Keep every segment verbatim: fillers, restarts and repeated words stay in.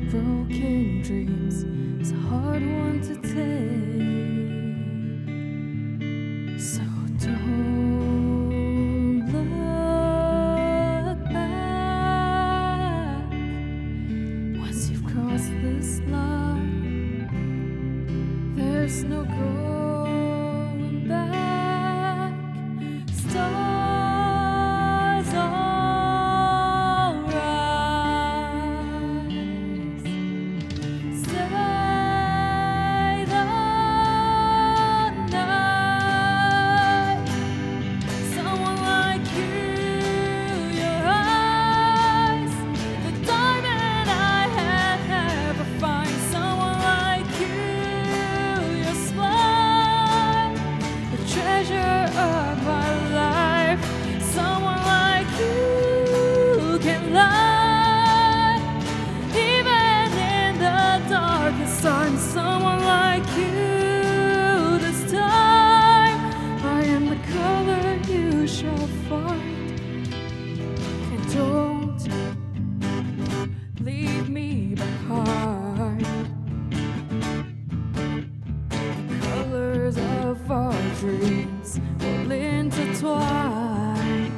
Broken dreams is a hard one to take, so don't look back. Once you've crossed this line, there's no going back. Stars all rise. Stay the night. Someone like you, your eyes, the diamond I had never find. Someone like you, your smile, the treasure of my life. Someone like you can light even in the darkest times. Someone like you this time. I am the color you shall find. And don't leave me behind. The colors of our dreams will intertwine.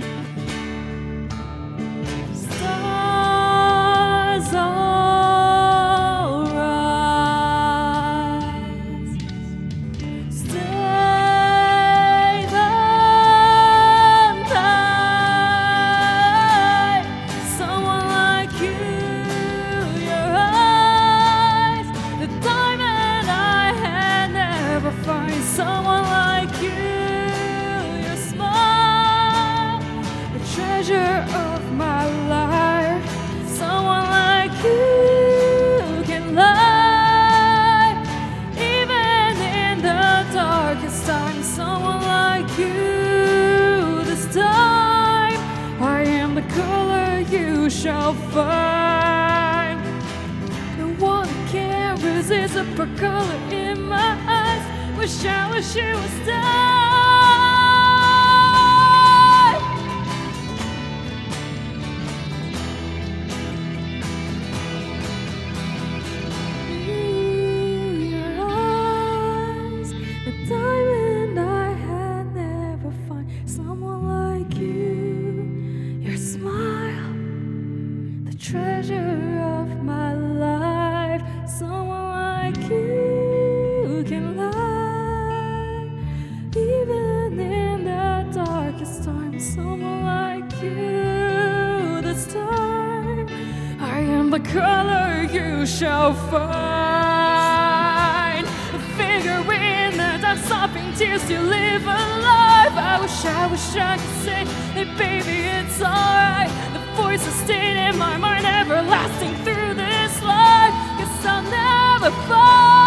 Stars all rise. Stay the night. Someone like you, your eyes, the diamond I had never find. Someone like you, your smile, the treasure of my life. Someone like you can light even in the darkest time. Someone like you this time. I am the color you shall find. The one I can't resist, a per color in my eyes. Wish I wish you would stay. Your eyes, the diamond I had never find. Someone like you, your smile, the treasure of my life. Someone like you can light even in the darkest time. Someone like you this time. I am the color you shall find. The finger in the dark, stopping tears to live alive. I wish, I wish I could say, hey baby, it's alright. The voices stayed in my mind, everlasting through this life. Guess I'll never fall.